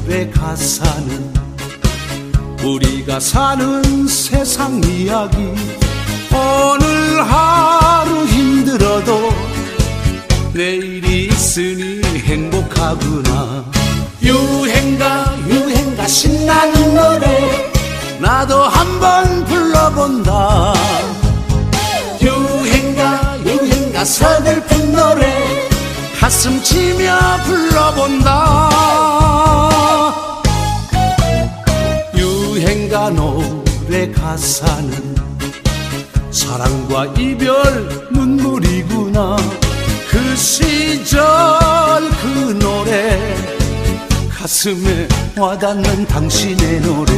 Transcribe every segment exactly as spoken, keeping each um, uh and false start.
노래 가사는 우리가 사는 세상 이야기. 오늘 하루 힘들어도 내일이 있으니 행복하구나. 유행가 유행가 신나는 노래 나도 한번 불러본다. 유행가 유행가 서글픈 노래 가슴 치며 불러본다. 유행가 노래 가사는 사랑과 이별 눈물이구나. 그 시절 그 노래 가슴에 와닿는 당신의 노래.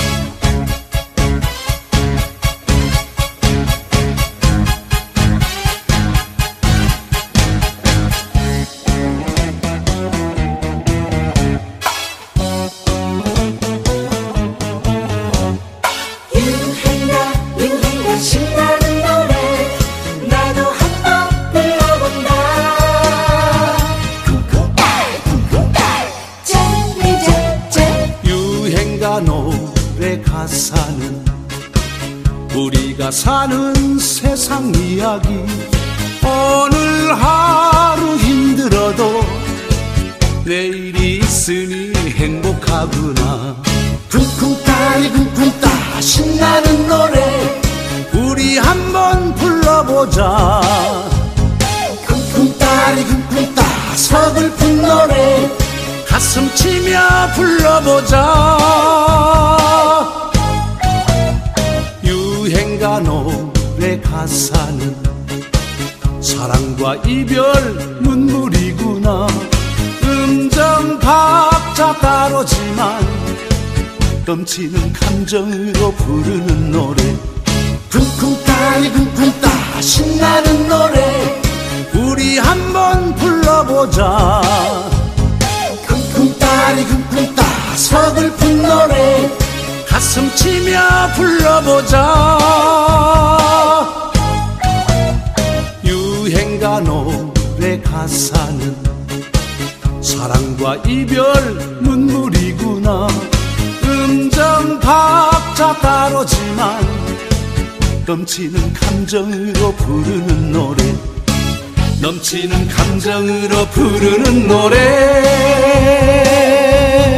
가사는 우리가 사는 세상 이야기. 오늘 하루 힘들어도 내일이 있으니 행복하구나. 쿵쿵 따리 쿵쿵 따 신나는 노래 우리 한번 불러보자. 쿵쿵 따리 쿵쿵 따 서글픈 노래 가슴 치며 불러보자. 유행가 노래 가사는 사랑과 이별 눈물이구나. 음정 박자 다르지만 넘치는 감정으로 부르는 노래. 쿵쿵 따리 쿵쿵 따 신나는 노래 우리 한번 불러보자. 쿵쿵 따리 쿵쿵 따 서글픈 노래 가슴 치며 불러보자. 유행가 노래 가사는 사랑과 이별 눈물이구나. 음정 박자 다르지만 넘치는 감정으로 부르는 노래. 넘치는 감정으로 부르는 노래.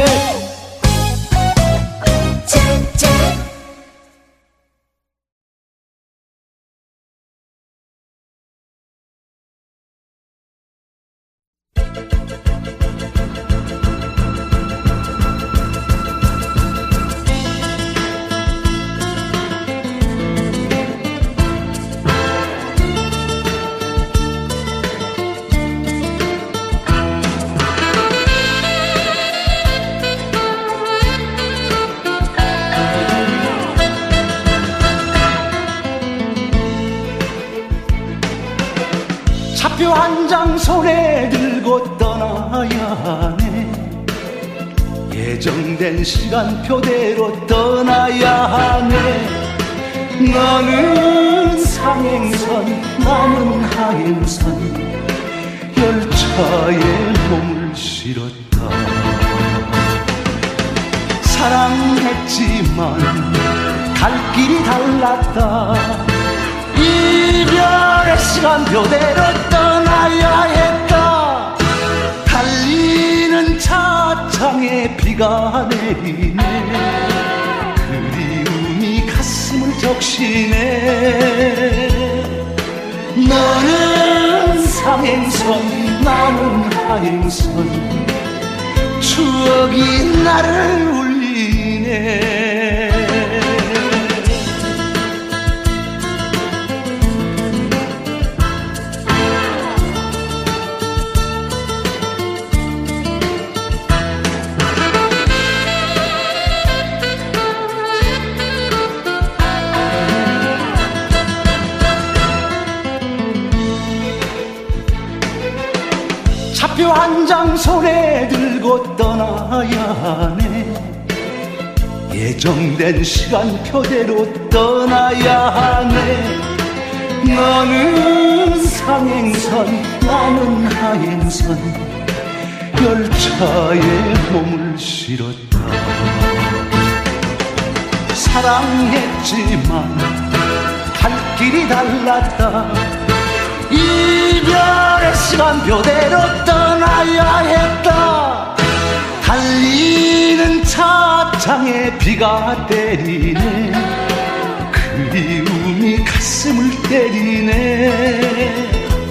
차표 한 장 손에 들고 떠나야 하네. 예정된 시간표대로 떠나야 하네. 너는 상행선 나는 하행선 열차에 몸을 실었다. 사랑했지만 갈 길이 달랐다. 이별의 시간표대로 떠나야 했다. 달리는 차창에 비가 내리네. 그리움이 가슴을 적시네. 너는 상행선 나는 하행선 추억이 나를 울리네. 차표 한 장 손에 들고 떠나야 하네. 예정된 시간표대로 떠나야 하네. 너는 상행선 나는 하행선 열차에 몸을 실었다. 사랑했지만 갈 길이 달랐다. 이별의 시간표대로 떠나야 했다. 달리는 차창에 비가 때리네. 그리움이 가슴을 때리네.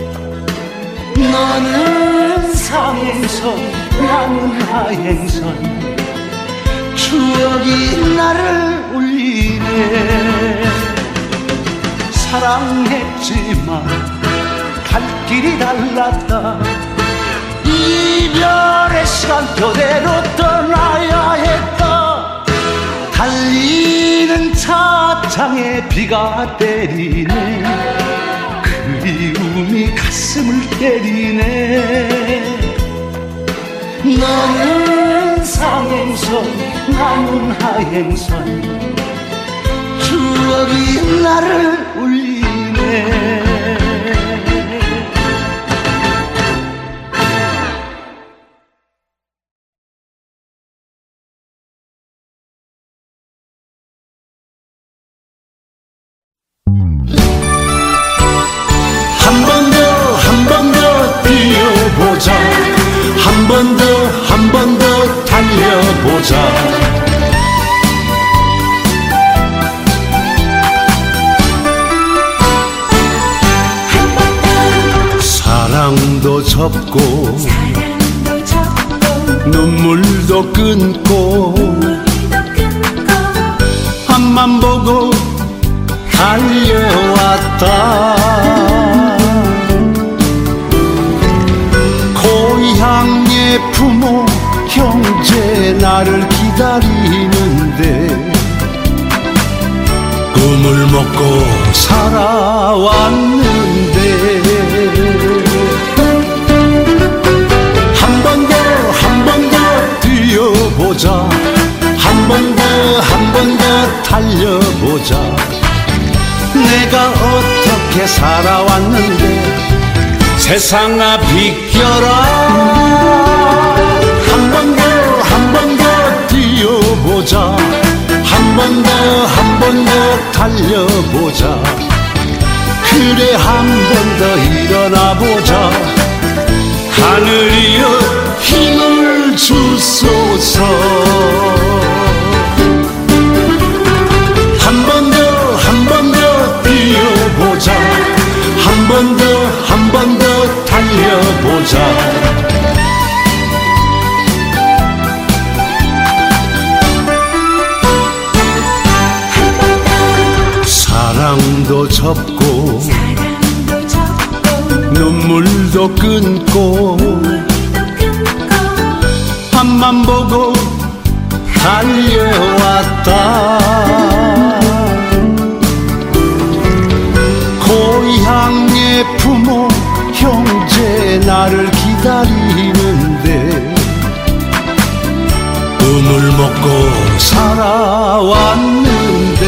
너는 상행선 나는 하행선 추억이 나를 울리네. 사랑했지만 갈 길이 달랐다. 이별의 시간표대로 떠나야 했다. 달리는 차창에 비가 때리네. 그리움이 가슴을 때리네. 너는 상행선 나는 하행선 추억이 나를 울리네. 한 번 더 한 번 더 뛰어보자. 한 번 더 한 번 더 달려보자. 사랑도 접고 눈물도 끊고 앞만 보고 달려왔다. 고향의 부모 형제 나를 기다리는데 꿈을 먹고 살아왔는데 한 번 더 한 번 더 뛰어보자. 한 번 더 한 번 더 달려보자. 내가 어떻게 살아왔는데 세상아 비켜라. 한 번 더 한 번 더 뛰어보자. 한 번 더 한 번 더 달려보자. 그래 한 번 더 일어나보자. 하늘이여 힘을 주소서. 한 번 더 한 번 더 뛰어보자. 한 번 더 한 번 더 달려보자. 사랑도 접고 눈물도 끊고 앞만 보고 달려왔다. 고향의 부모 형제 나를 기다리는데 꿈을 먹고 살아왔는데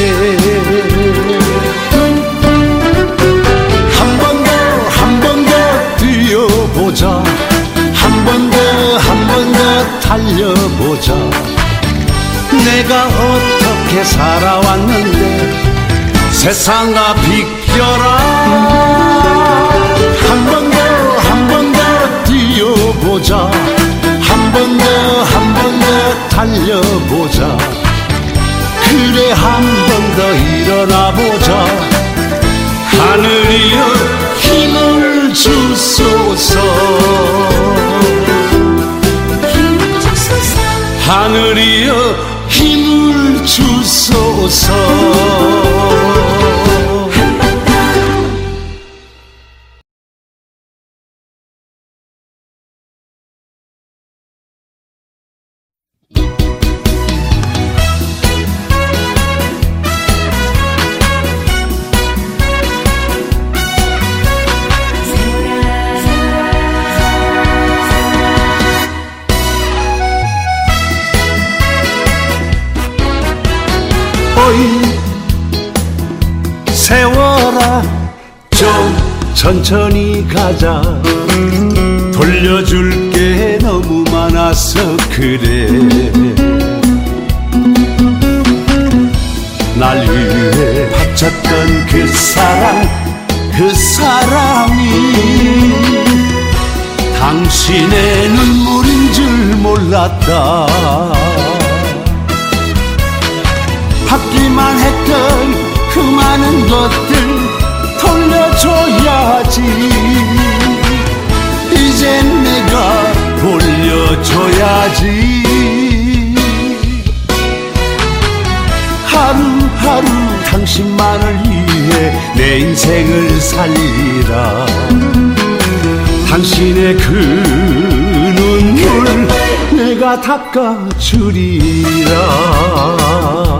한 번 더 한 번 더 뛰어보자. 한 번 더 한 번 더 달려보자. 내가 어떻게 살아왔는데 세상아 비켜라. 한 번 더 한 번 더 뛰어보자. 한 번 더 한 번 더 달려보자. 그래 한 번 더 일어나보자. 하늘이여 힘을 주소서. 하늘이여 힘을 주소서. 세워라 좀 천천히 가자. 돌려줄 게 너무 많아. 많아서 그래. 날 위해 바쳤던 그 사랑, 그 사랑이 당신의 눈물인 줄 몰랐다. 받기만 했던 그 많은 것들 돌려줘야지. 이젠 내가 돌려줘야지. 하루하루 당신만을 위해 내 인생을 살리라. 당신의 그 눈물 내가 닦아주리라.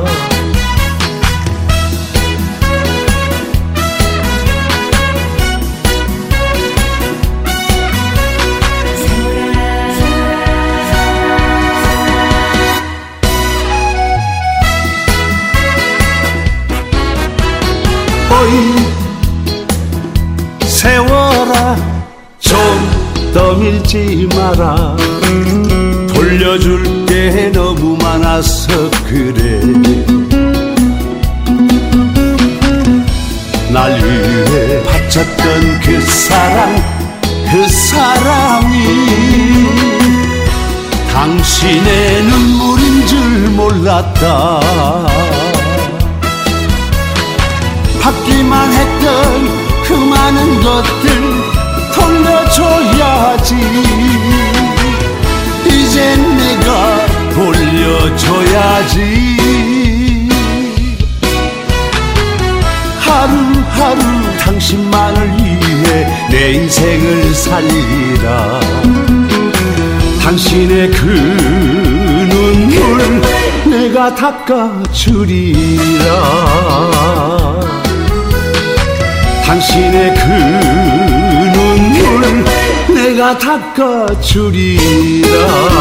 어이 세월아 좀 떠밀지 마라. 돌려줄 게 너무 많아서 그래. 날 위해 바쳤던 그 사랑, 그 사랑이 당신의 눈물인 줄 몰랐다. 받기만 했던 그 많은 것들 돌려줘야지. 이젠 내가 돌려줘야지. 하루하루 당신만을 위해 내 인생을 살리라. 당신의 그 눈물 내가 닦아주리라. 당신의 그 눈물 내가 닦아주리라.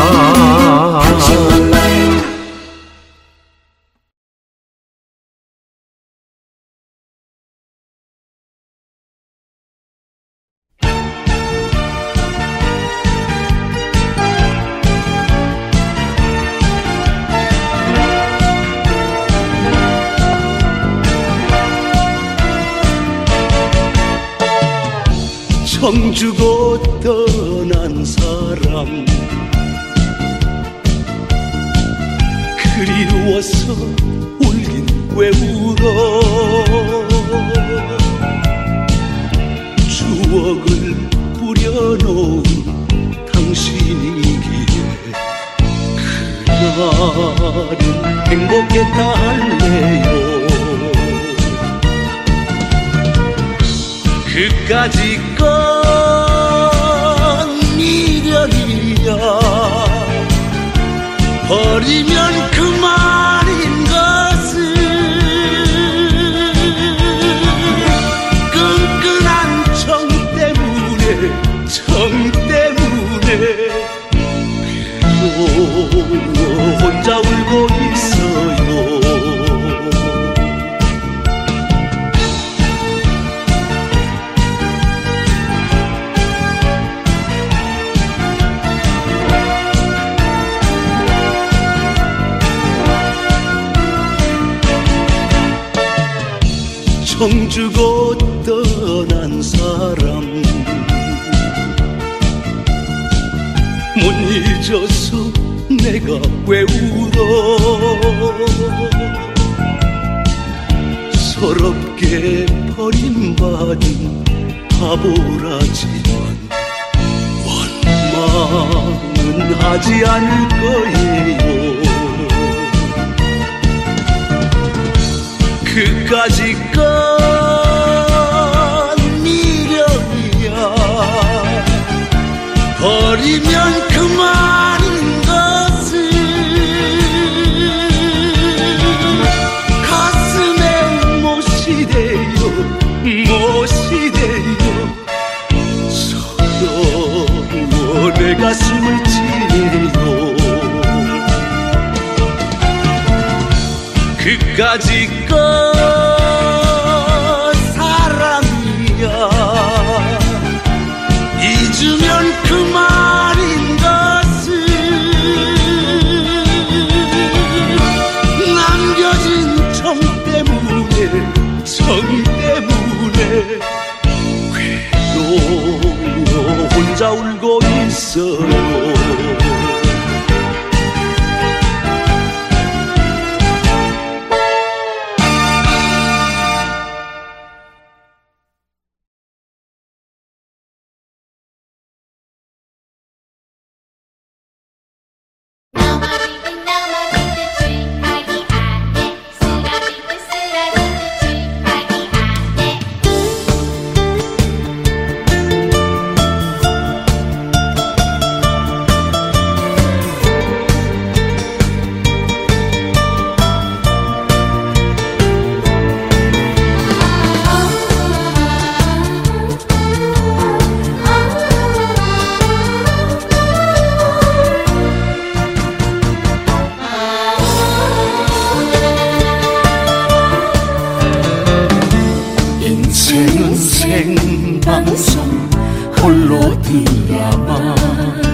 정 주고 떠난 사람 그리워서 울긴 왜 울어. 추억을 뿌려놓은 당신이기에 그날은 행복했다 할래요. 그까짓 건 미련이야. 버리면 그만인 것을. 끈끈한 정 때문에, 정 때문에 괴로워 혼자 울고 있어요. 정 주고 떠난 사람 못 잊어서 내가 왜 울어. 서럽게 버림받은 바보라지만 원망은 하지 않을 거예요. 그까짓 건 미련이야. 버리면 그만인 것을. 가슴에 못시대요 못시대요. 서러워 내 가슴을 찌네요. 그까짓 건 사랑이야. 잊으면 그만인 것을. 모노드라마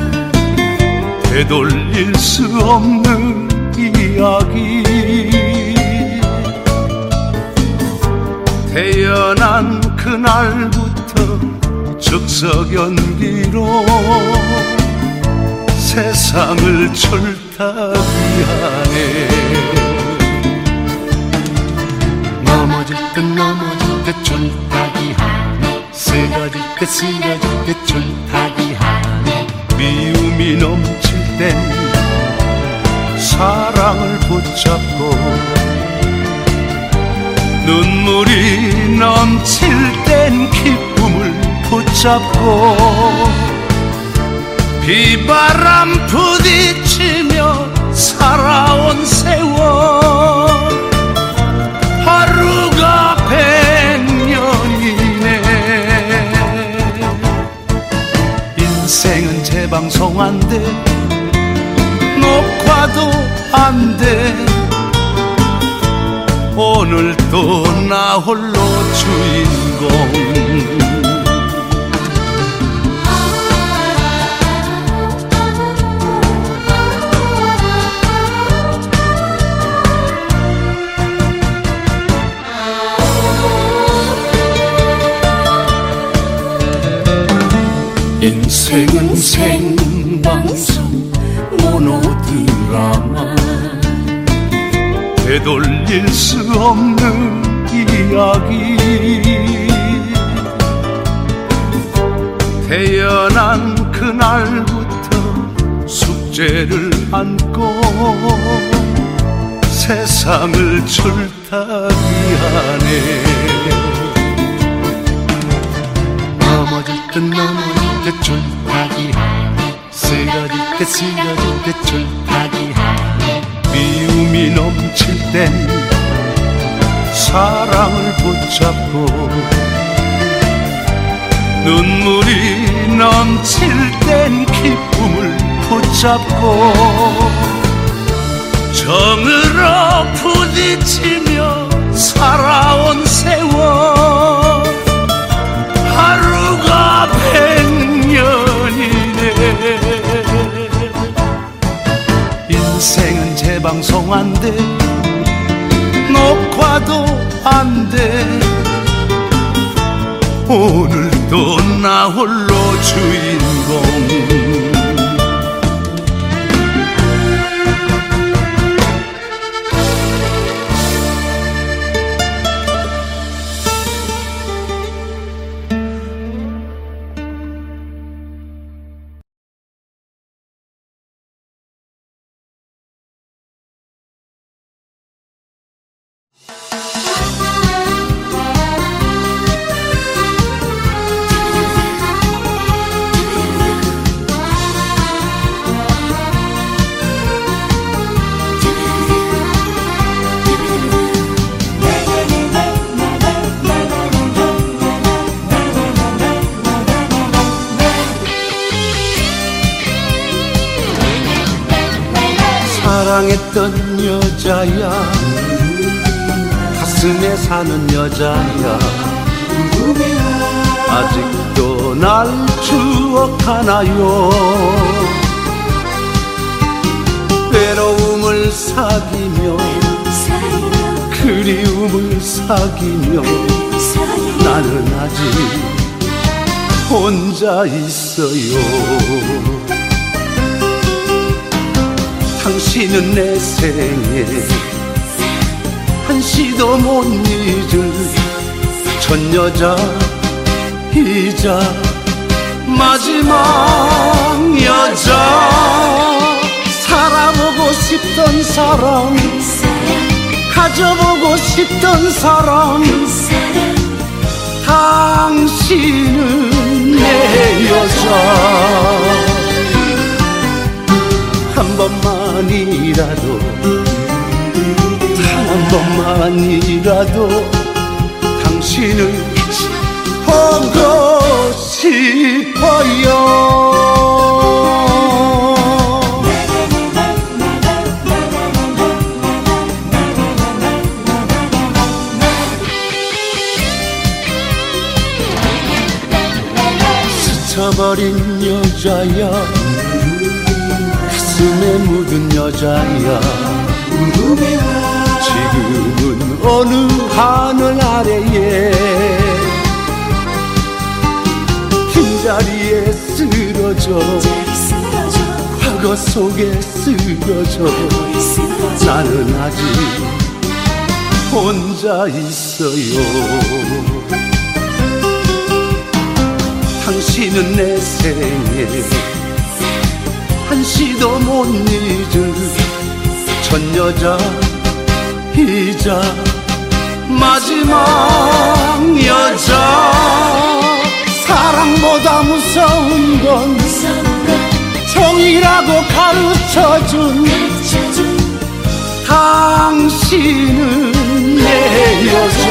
되돌릴 수 없는 이야기 태어난 그날부터 즉석연기로 세상을 철타기 하네 넘어질 듯 넘어질 듯 철타기 하네 쓰러질 듯 쓰러질 듯 철타기 하네 미움이 넘칠 땐 사랑을 붙잡고 눈물이 넘칠 땐 기쁨을 붙잡고 비바람 부딪히며 살아온 세월 하루가 백년이네 인생은 재방송 안 돼 녹화도 안 돼 오늘도 나 홀로 주인공 인생은 생방송 모노드라마 되돌릴 수 없는 이야기 태어난 그날부터 숙제를 안고 세상을 철타기 하네 넘어질 듯 넘어질 듯 철타기 하네 쓰러질 듯 쓰러질 듯 철타기 하네 미움이 넘칠 땐 사랑을 붙잡고 눈물이 넘칠 땐 기쁨을 붙잡고 정으로 부딪히며 살아온 세월 하루가 백년이네 인생은 재방송 안 돼 녹화도 안 돼 오늘도 나 홀로 주인공 사랑했던 여자야 가슴에 사는 여자야 아직도 날 추억하나요 외로움을 사귀며 그리움을 사귀며 나는 아직 혼자 있어요 당신은 내 생에 한시도 못 잊을 전 여자이자 마지막 여자 살아보고 싶던 사람 가져보고 싶던 사람 당신은 내 여자 한 번만이라도 단 한 번만이라도 당신을 보고 싶어요 스쳐버 어린 여자야 가슴에 묻은 여자야 지금은 어느 하늘 아래에 빈자리에 쓰러져 과거 속에 쓰러져 나는 아직 혼자 있어요. 당신은 내 생에 한시도 못 잊을 전 여자이자 마지막 여자. 사랑보다 무서운 건 정이라고 가르쳐준 당신은 내 여자.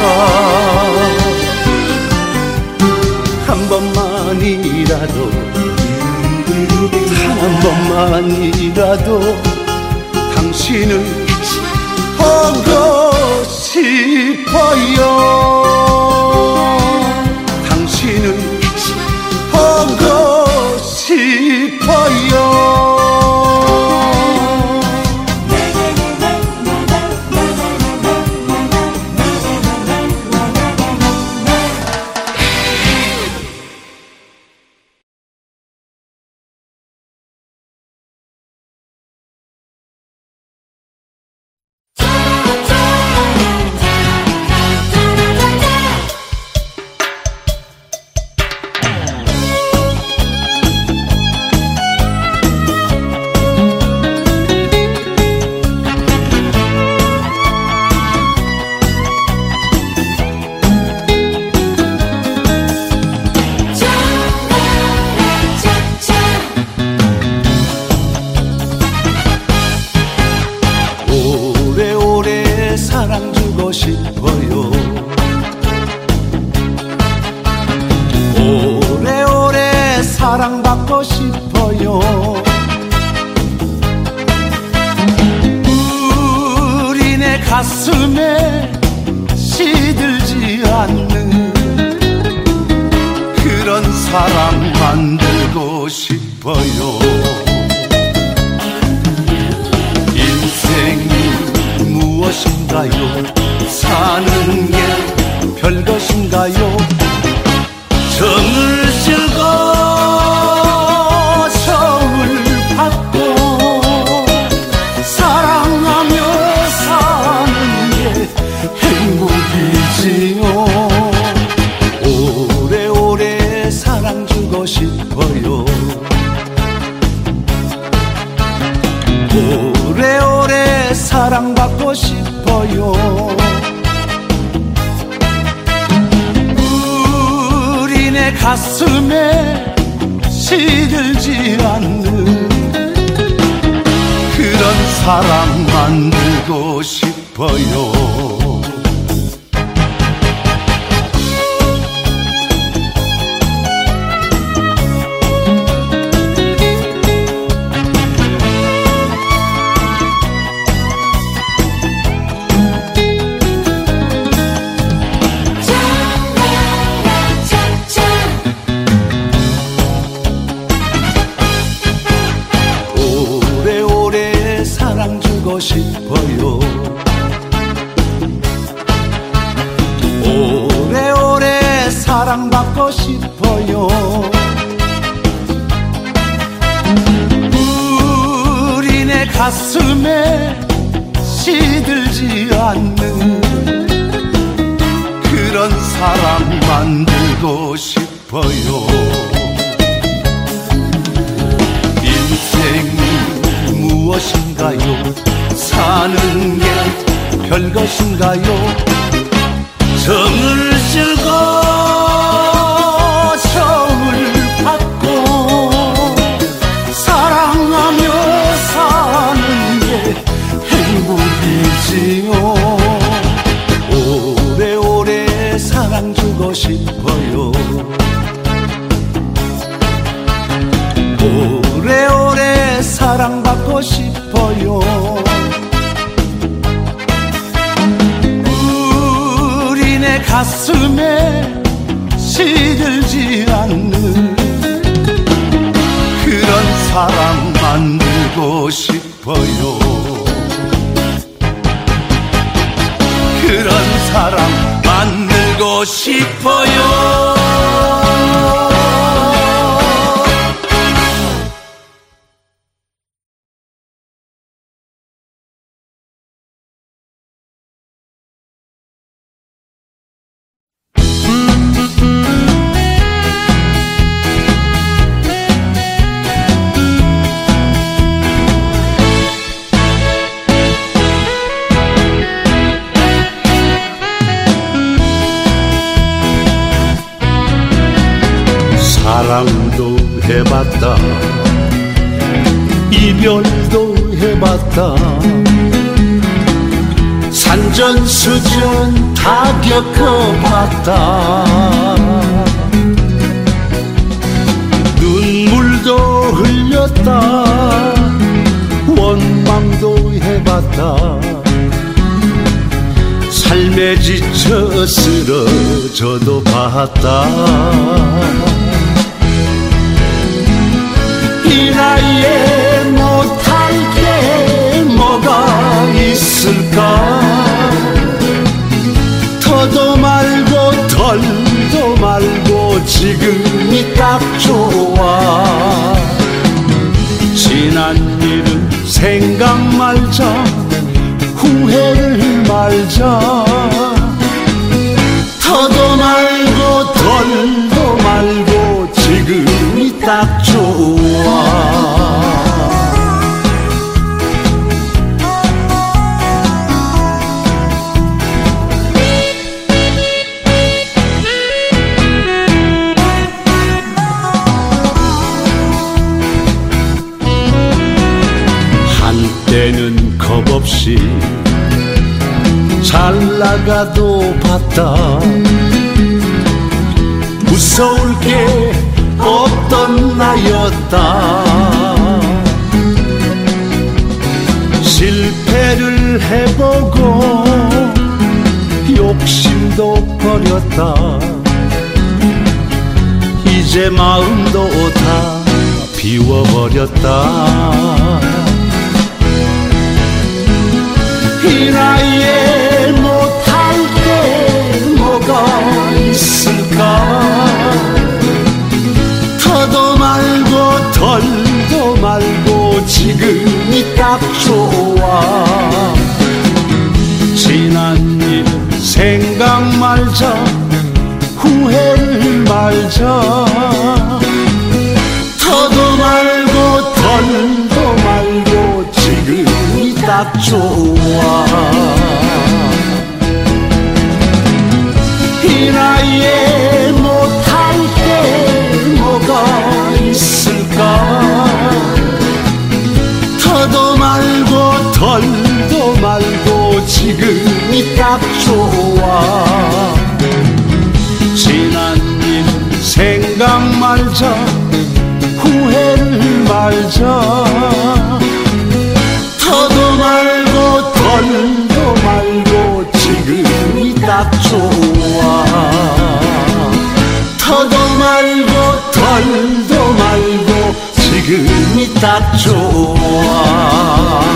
한 번만이라도 단 한 번만이라도 당신을 보고 싶어요. 당신을 보고 싶어요. 사랑받고 싶어요. 우리 내 가슴에 시들지 않는 그런 사랑 만들고 싶어요. 인생이 무엇인가요? 사는 게 별것인가요? 정을 쓰고 정을 받고 사랑하며 사는 게 행복이지요. 오래오래 사랑 주고 싶어요. 오래오래 사랑받고 싶어요. 내 가슴에 시들지 않는 그런 사랑 만들고 싶어요. 싶어요. 오래오래 사랑받고 싶어요. 우리 내 가슴에 시들지 않는 그런 사랑 만들고 싶어요. 인생이 무엇인가요? 사는 게 별것인가요? 정을 쓰고 정을 받고 사랑하며 사는 게 행복이지요. 오래오래 사랑 주고 싶어요. 오래오래 사랑받고 싶어요. 우리 내 가슴에 시들지 않는 사람 만들고 싶어요. 그런 사람 만들고 싶어요. 사랑도 해봤다, 이별도 해봤다, 산전수전 다 겪어봤다. 눈물도 흘렸다, 원망도 해봤다, 삶에 지쳐 쓰러져도 봤다. 이 나이에 못할 게 뭐가 있을까? 더도 말고 덜도 말고 지금이 딱 좋아. 지난 일은 생각 말자, 후회를 말자. 더도 말고 덜도 말고 지금이 딱 좋아. 한때는 겁없이 잘 나가도 봤다. 무서울 게 없던 나였다. 실패를 해보고 욕심도 버렸다. 이제 마음도 다 비워버렸다. 이 나이에 못할 게 뭐가 있을까? 더도 말고 덜도 말고 지금이 딱 좋아. 지난 일 생각 말자, 후회를 말자. 더도 말고 덜도 말고 지금이 딱 좋아. 이 나이에 못할 게 뭐가 있을까? 더도 말고 덜도 말고 지금이 딱 좋아. 지난 일 생각 말자, 후회를 말자. 더도 말고 덜도 말고 지금이 딱 좋아. 더도 말고 덜도 말고 지금이 딱 좋아.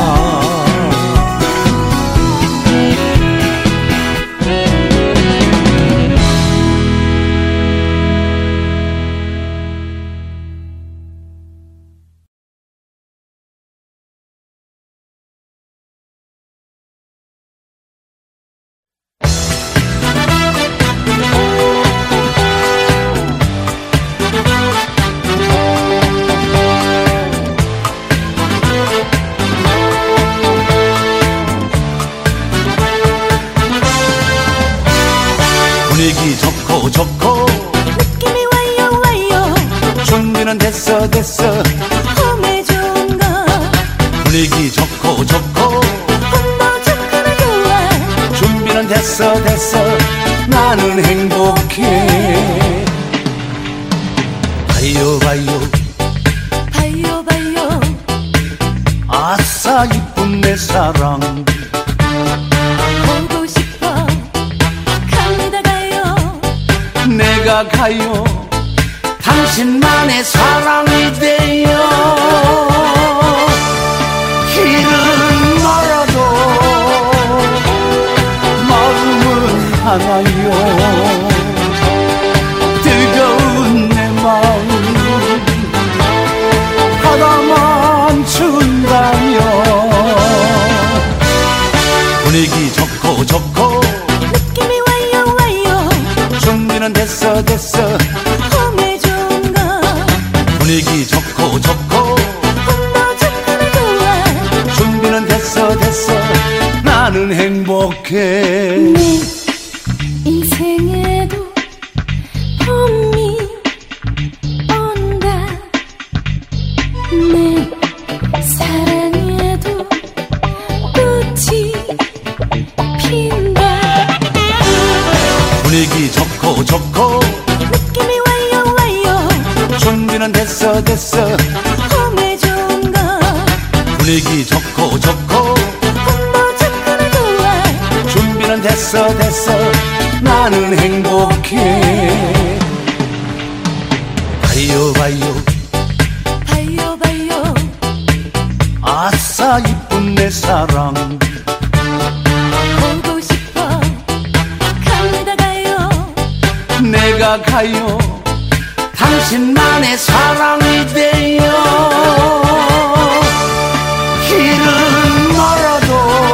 분위기 좋고 좋고 느낌이 와요 와요. 준비는 됐어 됐어. 홈에 좋은 거 분위기 좋고 좋고 홈도 좋구나 좋아. 준비는 됐어 됐어. 나는 행복해. 봐요 봐요 봐요 봐요. 아싸 이쁜 내 사랑. 보고 싶어 갑니다 가요. 내가 가요. 당신만의 사랑이 돼요. 하나요. 뜨거운 내 마음 바다만 준다면 분위기 좋고 좋고 느낌이 와요 와요. 준비는 됐어 됐어. 봄에 좋은 거 분위기 좋고 좋고 봄도 좋구나 좋아. 준비는 됐어 됐어. 나는 행복해. 내 인생에도 봄이 온다. 내 사랑에도 꽃이 핀다. 분위기 좋고 좋고 느낌이 와요 와요. 준비는 됐어 됐어. 봄에 좋은 거 분위기 좋고 좋고 봄도 좋구나 좋아. 준비는 됐어 됐어. 나는 행복해. 봐요 봐요 봐요 봐요. 아싸 이쁜 내 사랑 보고 싶어 갑니다 가요. 내가 가요. 당신만의 사랑이 돼요. 길은 멀어도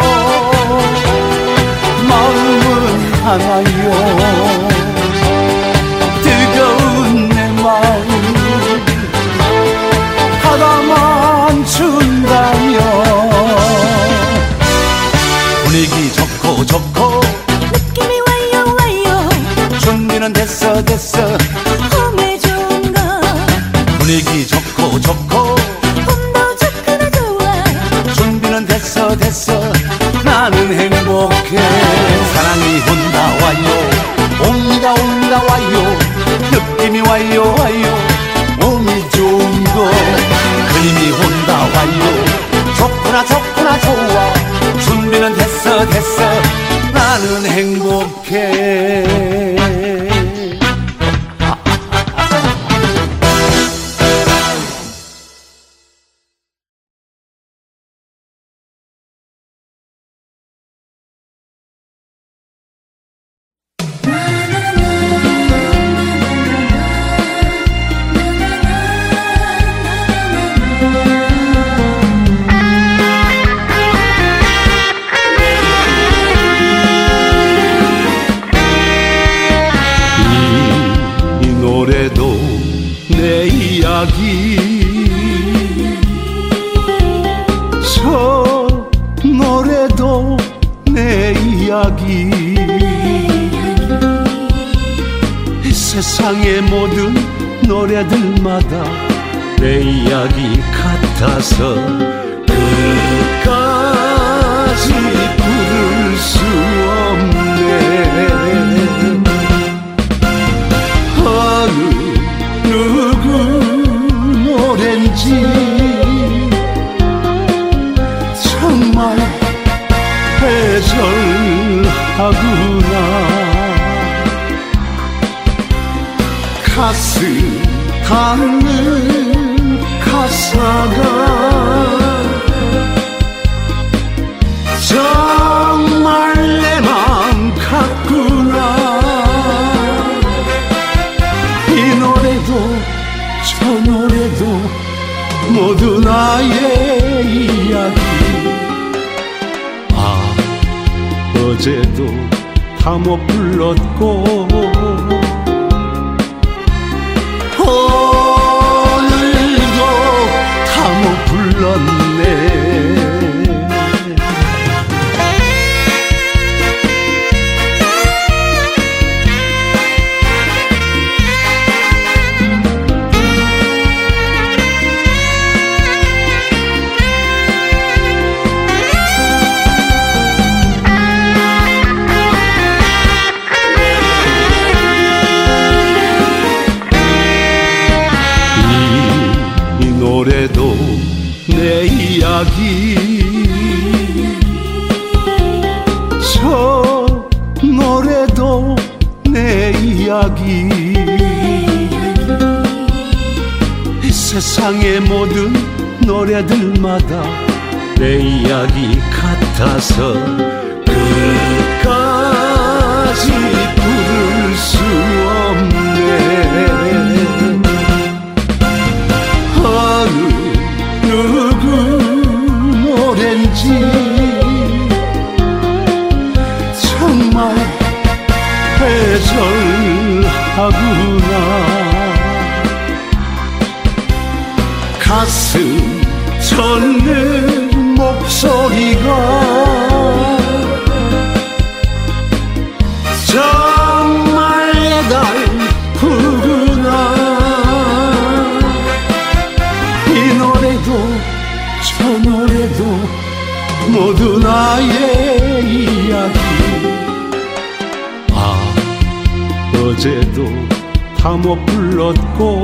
마음은 하나요. 뜨거운 내 마음 바다만 준다면 분위기 좋고 좋고 느낌이 와요 와요. 준비는 됐어 됐어. 봄에 좋은 거 분위기 좋고 좋고 봄도 좋구나 좋아. 준비는 됐어 됐어. 나는 행복해. 사랑이 온다 와요. 옵니다 옵니다 와요. 느낌이 와요 와요. 몸이 좋은 거 그림이 온다 와요. 좋구나 좋구나 좋아. 준비는 됐어 됐어. 나는 행복해. 이 노래도 내 이야기 저 노래도 내 이야기 세상의 모든 노래들마다 내 이야기 같아서 끝까지 부를 수 없네. 어느 누구 노랜지 정말 애절하구나. 가슴 닿는 가사가 정말 내 맘 같구나. 이 노래도 저 노래도 모두 나의 이야기. 아 어제도 다 못 불렀고 오늘도 다 못 불렀네. 노래도 내 이야기 저 노래도 내 이야기 이 세상의 모든 노래들마다 내 이야기 같아서 끝까지 나의 이야기. 아, 어제도 다 못 불렀고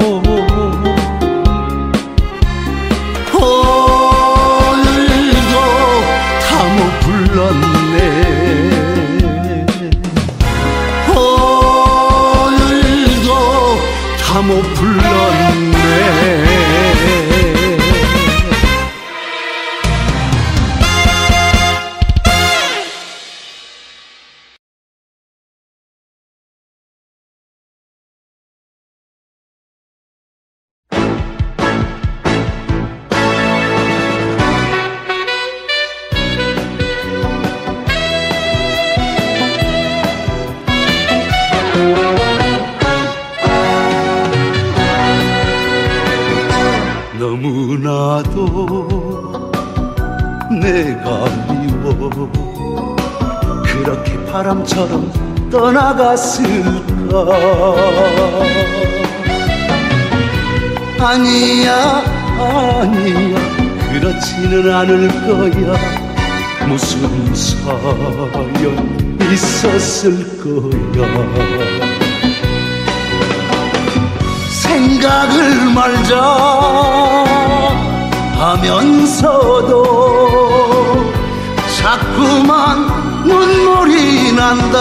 오늘도 다 못 불렀네. 오늘도 다 못 불렀네. 너무나도 내가 미워 그렇게 바람처럼 떠나갔을까. 아니야 아니야 그렇지는 않을 거야. 무슨 사연 있었을 거야. 생각을 말자 하면서도 자꾸만 눈물이 난다.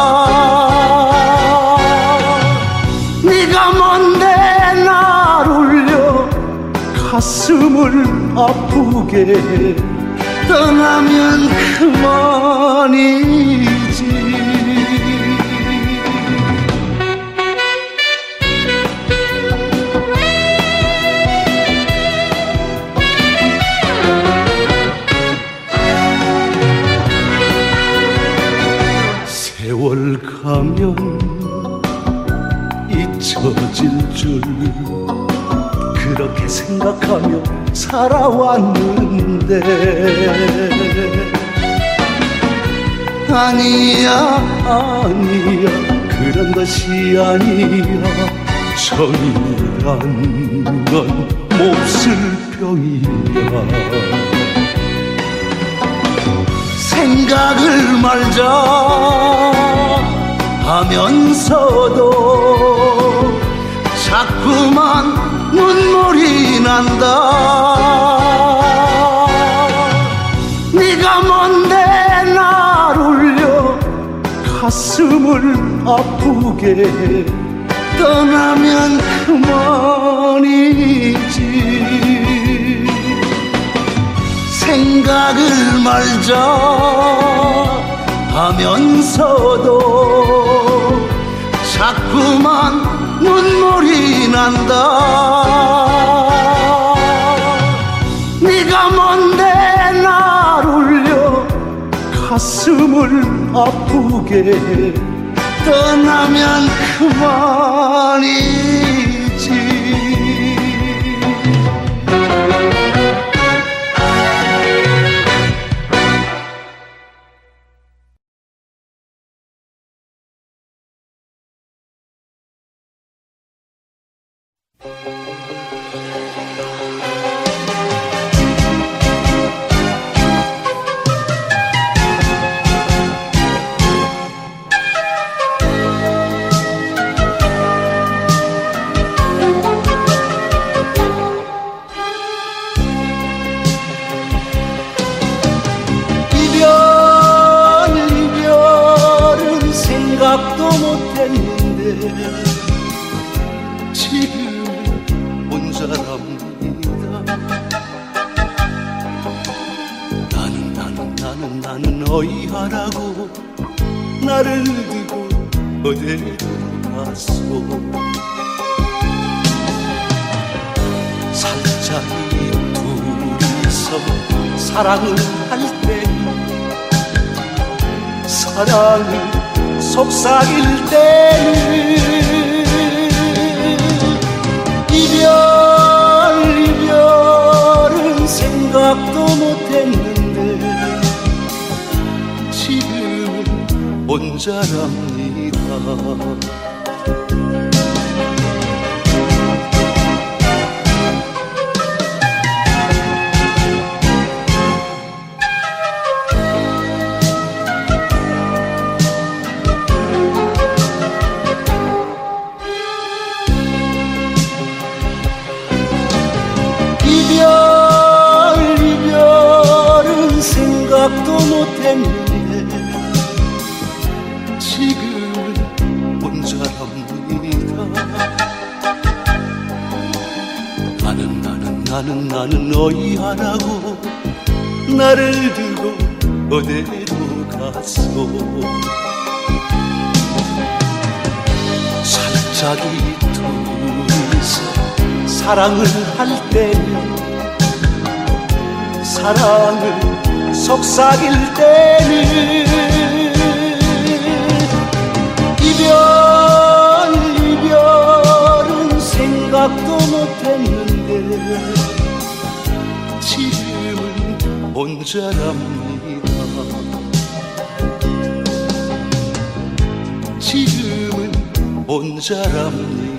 네가 뭔데 날 울려 가슴을 아프게 해. 떠나면 그만이지. 세월 가면 잊혀질 줄 그렇게 생각하며 살아왔는데. 아니야 아니야 그런 것이 아니야. 정이란 건 몹쓸 병이야. 생각을 말자 하면서도 자꾸만 눈물이 난다. 네가 뭔데 날 울려 가슴을 아프게 해. 떠나면 그만이지. 생각을 말자 하면서도 자꾸만 눈물이 난다. 네가 뭔데 날 울려 가슴을 아프게 해. 떠나면 그만이지. 생각도 못했는데 지금 혼자랍니다. 나는 나는 나는 나는 어이하라고 나를 두고 어디로 갔소. 살짝이 둘이서 사랑을 할 때 사랑을 속삭일 때는 이별 이별은 생각도 못했는데 지금은 혼자랍니다. 있는데 지금은 혼자랍니다. 나는 나는 나는 나는 어이 하라고 나를 두고 어디로 갔소. 살짝이 둘이서 사랑을 할 때는 사랑을 속삭일 때는 이별 이별은 생각도 못했는데 지금은 혼자랍니다. 지금은 혼자랍니다.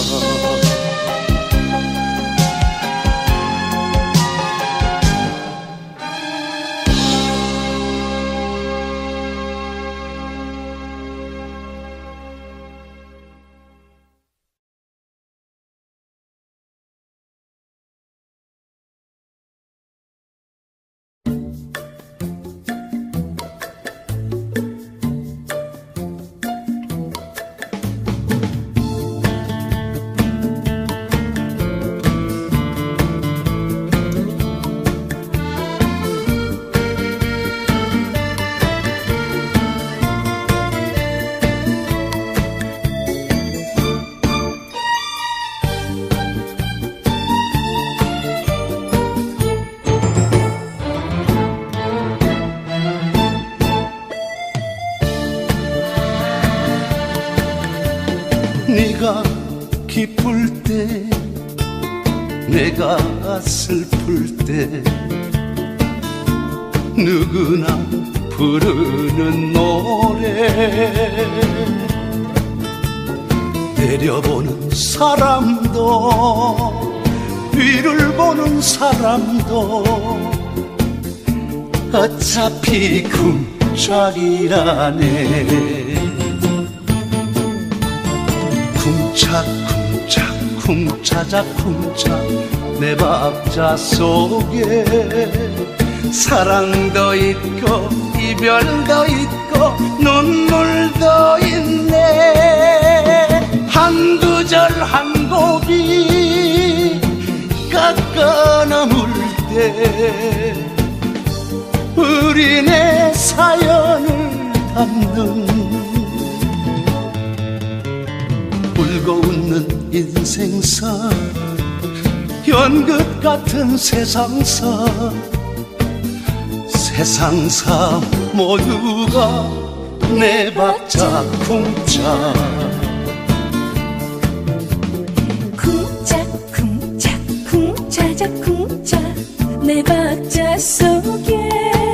네가 기쁠 때 내가 슬플 때 누구나 부르는 노래. 내려보는 사람도 위를 보는 사람도 어차피 쿵짝이라네. 쿵짝쿵짝 쿵차자 쿵짝 내 박자 속에 사랑도 있고 이별도 있고 눈물도 있네. 한 구절 한 고비 깎아 넘을 때 우리네 사연을 담는 울고 웃는 인생사 연극 같은 세상사 세상사 모두가 내 박자 쿵짝 쿵짝 쿵짝 쿵차자 쿵짝 내 박자 속에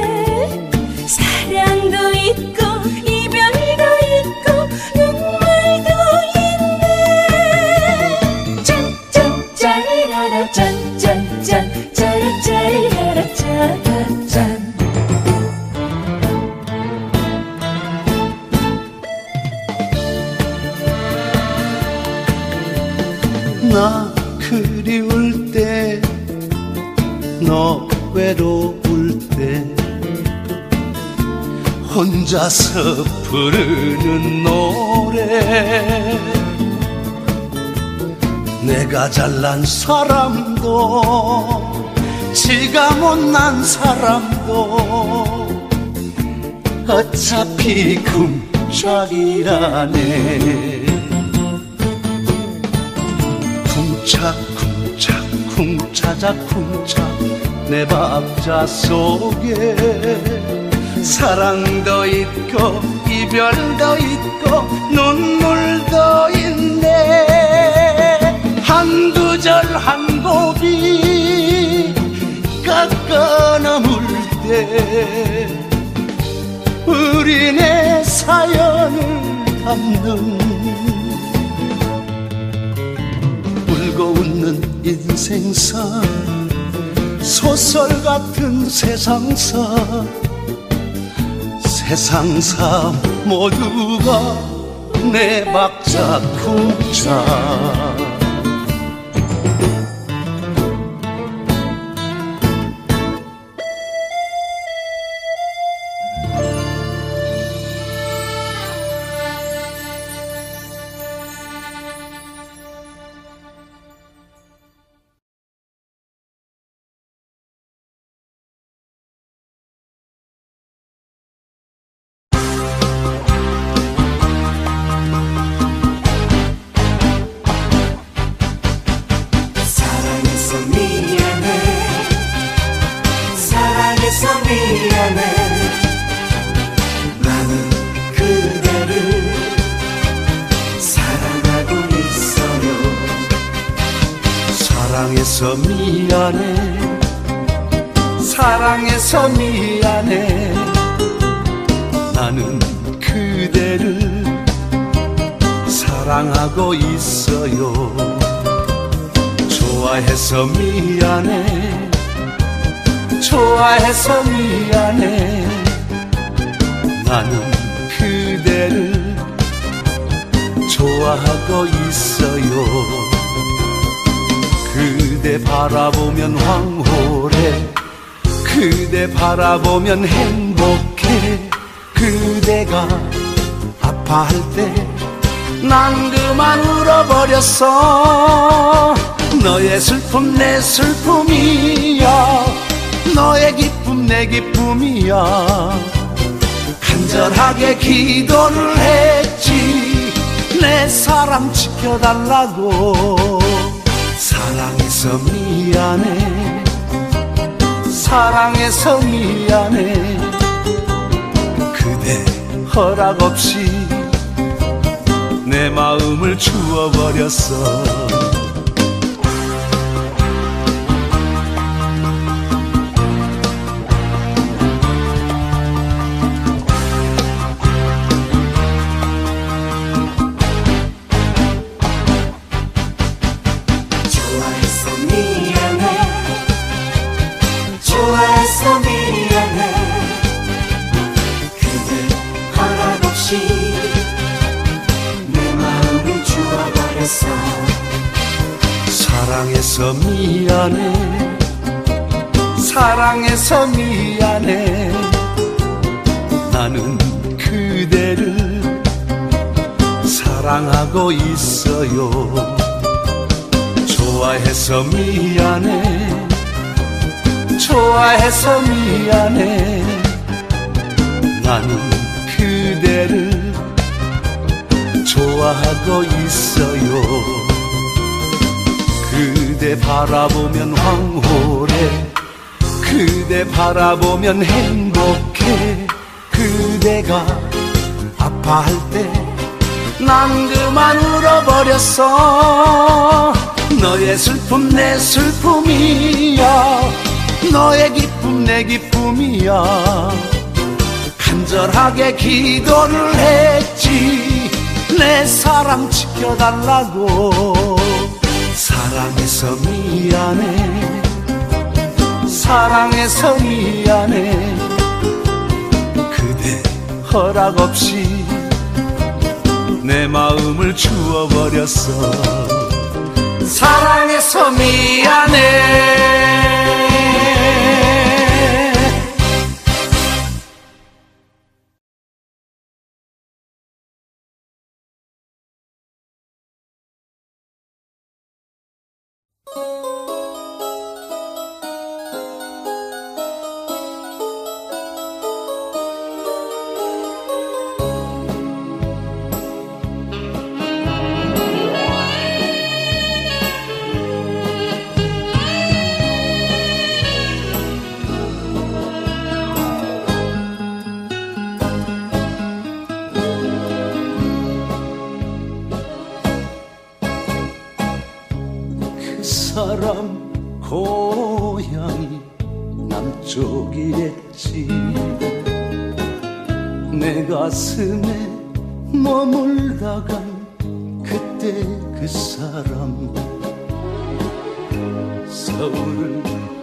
사랑도 있고 이별도 있고 눈물도 있네. 짠짠 짜리라라 짠짠짠 짜라 짜리라라 짜짠. 나 그리울 때 너 외로울 때 혼자서 부르는 노래. 내가 잘난 사람도 지가 못난 사람도 어차피 쿵짝이라네. 쿵짝쿵짝 쿵차자 쿵짝 내 박자 속에 사랑도 있고 이별도 있고 눈물도 있네. 한 구절 한 고비 깎아 넘을 때 우리네 사연을 담는 울고 웃는 인생사 소설 같은 세상사 세상사 모두가 내 박자 쿵짝. 좋아해서 미안해 사랑해서 미안해 나는 그대를 사랑하고 있어요 좋아해서 미안해 좋아해서 미안해 나는 그대를 좋아하고 있어요 그대 바라보면 황홀해 그대 바라보면 행복해 그대가 아파할 때 난 그만 울어버렸어 너의 슬픔 내 슬픔이야 너의 기쁨 내 기쁨이야 간절하게 기도를 했지 내 사랑 지켜달라고 사랑해서 미안해 사랑해서 미안해 그대 허락 없이 내 마음을 주워버렸어 사랑해서 미안해 사랑해서 미안해 나는 그대를 사랑하고 있어요 좋아해서 미안해 좋아해서 미안해 나는 그대를 좋아하고 있어요 그대 바라보면 황홀해 그대 바라보면 행복해 그대가 아파할 때 난 그만 울어버렸어 너의 슬픔 내 슬픔이야 너의 기쁨 내 기쁨이야 간절하게 기도를 했지 내 사랑 지켜달라고 사랑해서 미안해 사랑해서 미안해 그대 허락 없이 내 마음을 주워버렸어 사랑해서 미안해 사람 고향이 남쪽이랬지 내 가슴에 머물다간 그때 그 사람 서울을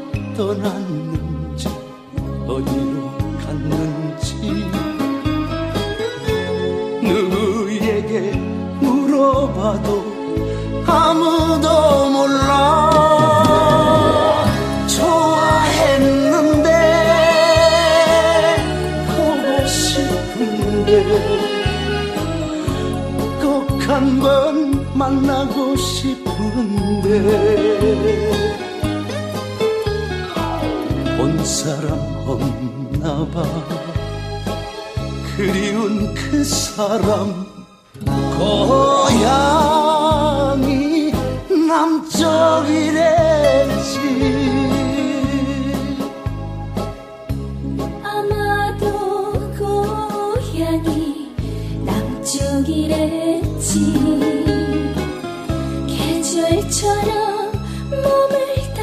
떠났는지 어디로 갔는지 누구에게 물어봐도 아무도 몰라 좋아했는데 보고 싶은데 꼭 한 번 만나고 싶은데 본 사람 없나 봐 그리운 그 사람 고향이 남쪽이랬지 아마도 고향이 남쪽이랬지 계절처럼 머물다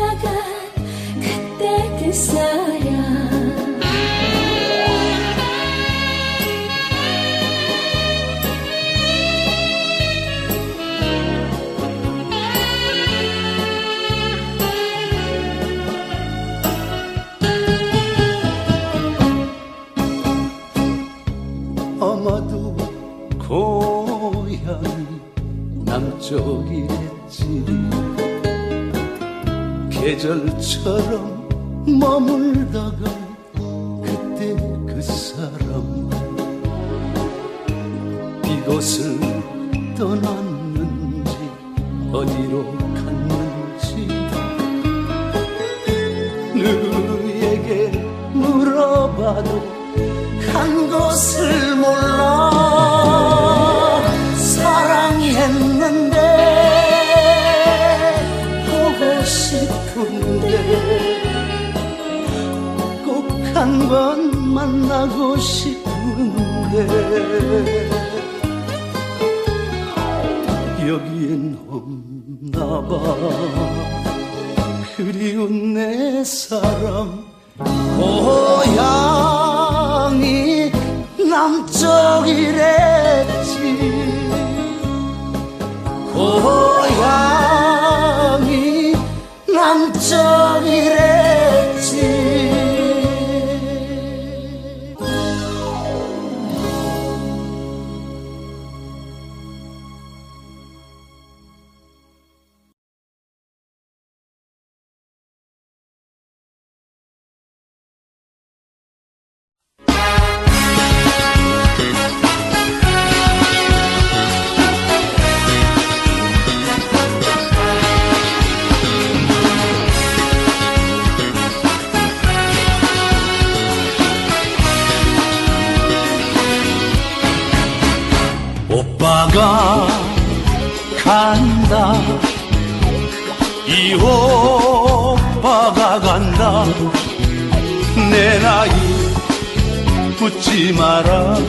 아마도 고향이 남쪽이랬지. 계절처럼 머물다가 그때 그 사람 이곳을 떠났는지 어디로 갔는지 누구에게 물어봐도 간 곳을 몰라. 사랑했는데 보고 싶은데 꼭 한 번 만나고 싶은데 여기엔 없나봐. 그리운 내 사람 고향이 남쪽이랬지. 고향이 남쪽이랬지. 오빠가 간다. 이 오빠가 간다. 내 나이 묻지 마라.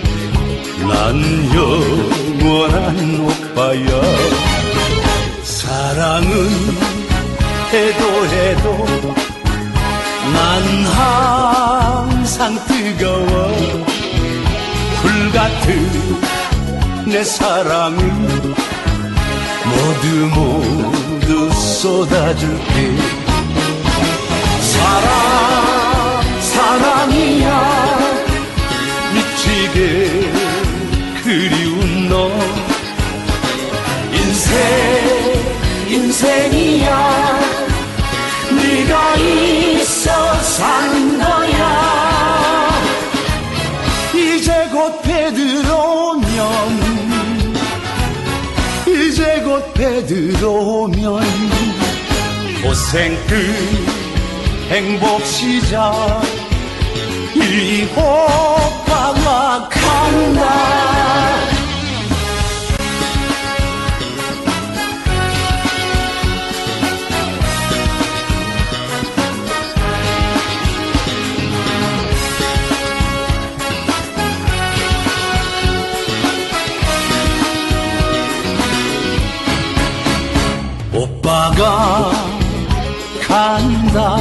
난 영원한 오빠야. 사랑은 해도 해도 난 항상 뜨거워. 불같은 내 사랑을 모두 모두 쏟아줄게. 사랑 사랑이야. 미치게 그리운 너. 인생 인생이야. 네가 있어 사는 거야. 이제 곧 배 들어오면 이제 곧 배 들어오면 고생 끝 행복 시작. 이 오빠가 간다. 오빠가 간다.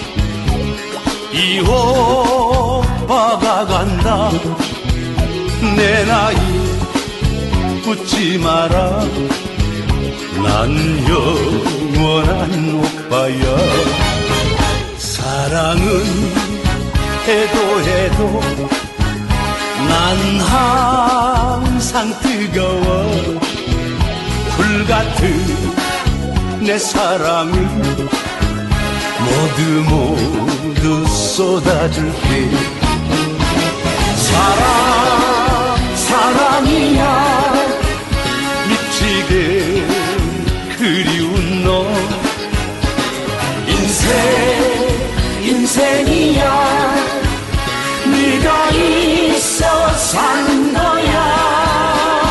이 오빠가 간다. 내 나이 묻지 마라. 난 영원한 오빠야. 사랑은 해도 해도 난 항상 뜨거워. 불같은 내 사랑을 모두 모두 쏟아줄게. 사랑 사랑이야. 미치게 그리운 너. 인생 인생이야. 네가 있어 사는 거야.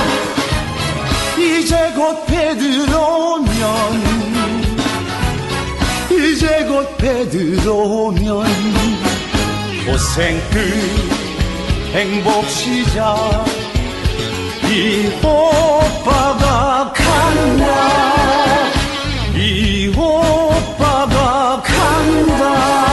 이제 곧 배 들어오면 이제 곧 배 들어오면 고생 끝 행복 시작. 이 오빠가 간다. 이 오빠가 간다.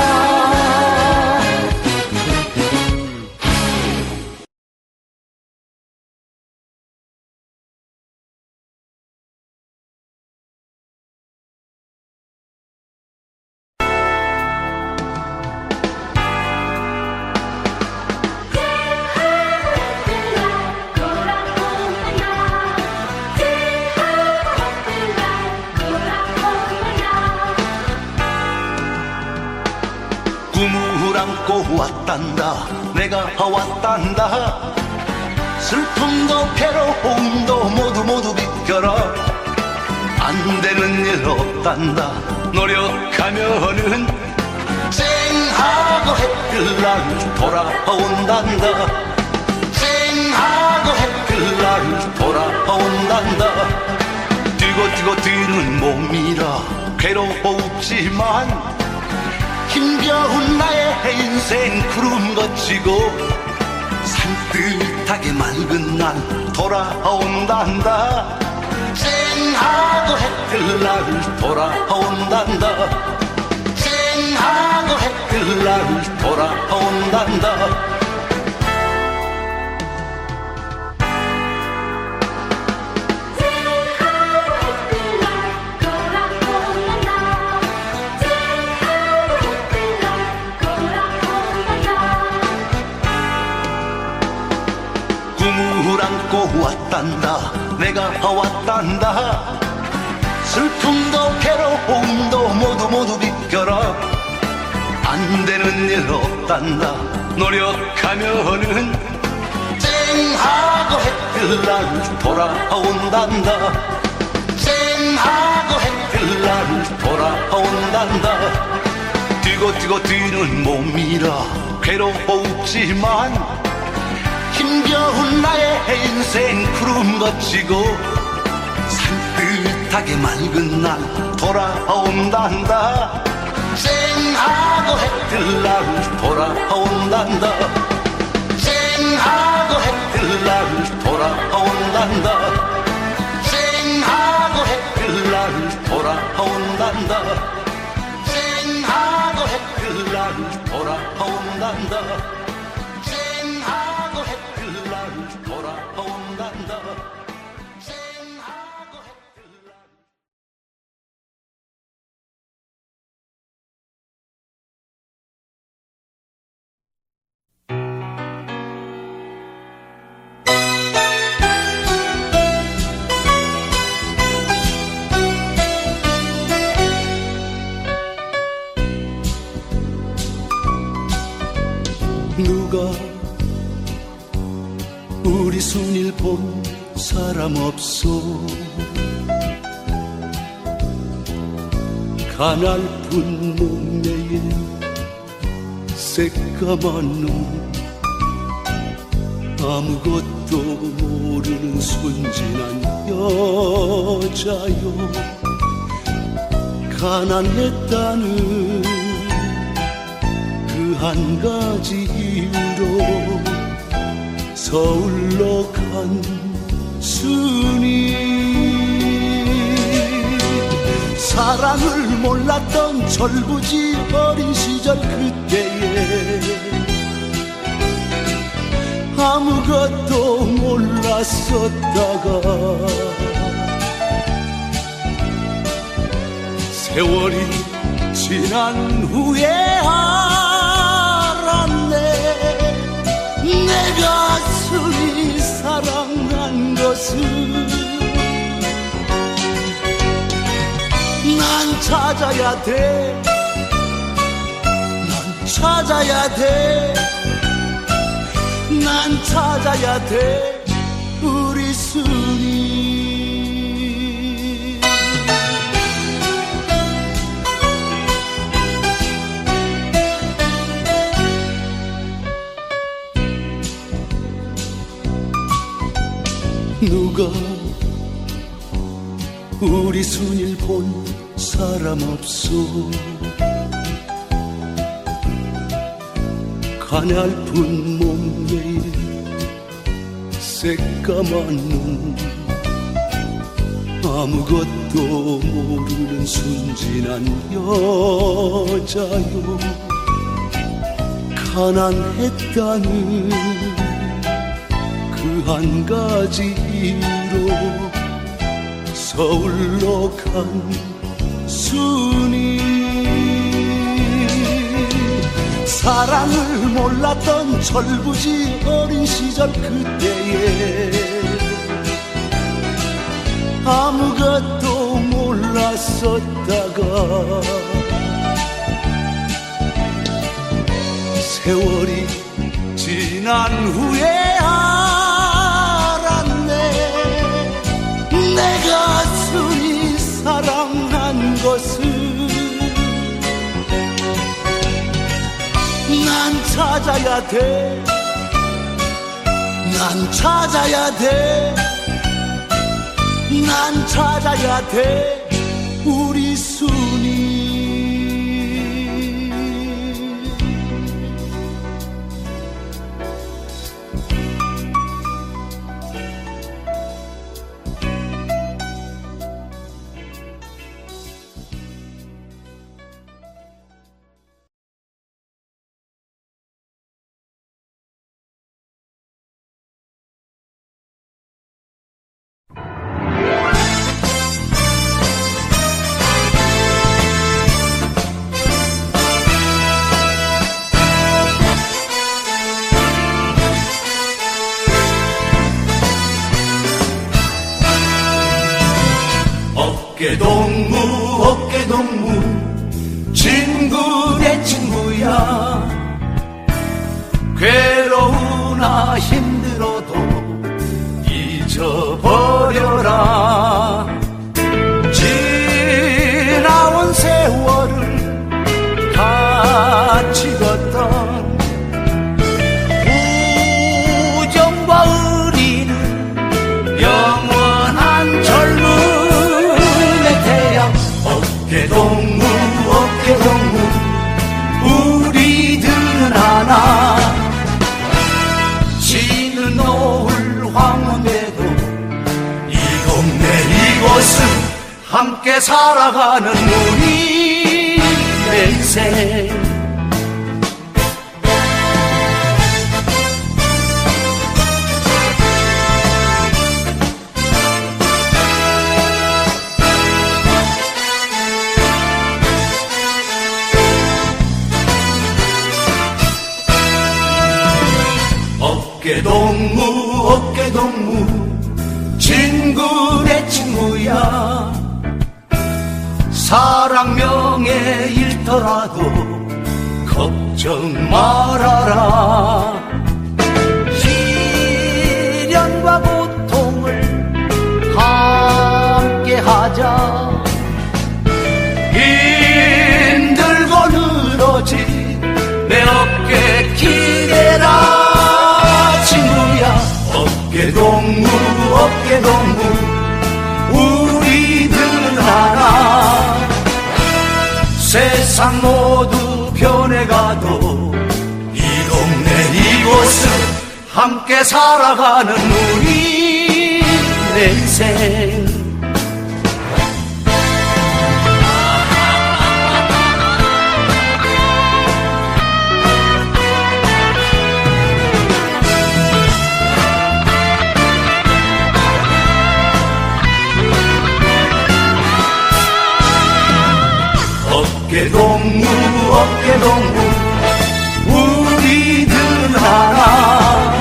왔단다 내가 왔단다 슬픔도 괴로움도 모두 모두 비껴라 안 되는 일 없단다 노력하면은 쨍하고 해뜰날 돌아온단다 쨍하고 해뜰날 돌아온단다 뛰고 뛰고 뛰는 몸이라 괴로웠지만 힘겨운 나의 인생 구름 거치고 산뜻하게 맑은 날 돌아온단다 쨍하고 해뜰날 돌아온단다 쨍하고 해뜰날 돌아온단다 안고 왔단다 내가 왔단다 슬픔도 괴로움도 모두 모두 비껴라 안 되는 일 없단다 노력하면은 쨍하고 해뜰날 돌아온단다 쨍하고 해뜰날 돌아온단다 뛰고 뛰고 뛰는 몸이라 괴로웠지만 힘겨운 나의 인생 구름 거치고 산뜻하게 맑은 날 돌아온단다 쨍하고 해뜰날 돌아온단다 쨍하고 해뜰날 돌아온단다 쨍하고 해뜰날 돌아온단다 쨍하고 해뜰날 돌아온단다 누가 우리 순일 본 사람 없소 가냘픈 몸매에 새까만 눈 아무것도 모르는 순진한 여자요 가난했다는 그 한 가지 이유로 서울로 간 순이 사랑을 몰랐던 철부지 어린 시절 그때에 아무것도 몰랐었다가 세월이 지난 후에 내 가슴이 사랑한 것을 난 찾아야 돼 난 찾아야 돼 난 찾아야 돼 우리 순이 누가 우리 순일 본 사람 없소 가냘픈 몸매에 새까만 눈 아무것도 모르는 순진한 여자요 가난했다는 그 한 가지 이유로 서울로 간 순이 사랑을 몰랐던 철부지 어린 시절 그때에 아무것도 몰랐었다가 세월이 지난 후에 알았네. 내가 순이 사랑한 것을 난 찾아야 돼. 난 찾아야 돼. 난 찾아야 돼. 우리 순이. 어깨동무 어깨동무 친구 내 친구야. 괴로우나 힘들어도 잊어버려라. 지나온 세월을 같이 걷던 우정과 의리는 영원한 젊음의 태양. 어깨동무 어깨동무 우리들은 하나. 지는 노을 황혼에도 이 동네 이곳은 함께 살아가는 우리 인생. 어깨동무 어깨동무 친구 내 친구야. 사랑 명예 잃더라도 걱정 말아라. 시련과 고통을 함께 하자. 힘들고 늘어진 내 어깨 기대라. 어깨동무 어깨동무 우리들은 하나. 세상 모두 변해가도 이 동네 이곳은 함께 살아가는 우리 인생. 어깨동무 어깨동무 우리들은 하나.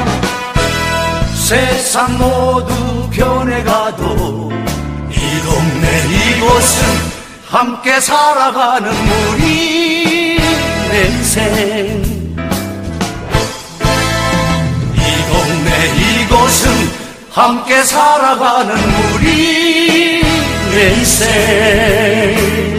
세상 모두 변해가도 이 동네 이곳은 함께 살아가는 우리 인생. 이 동네 이곳은 함께 살아가는 우리 인생.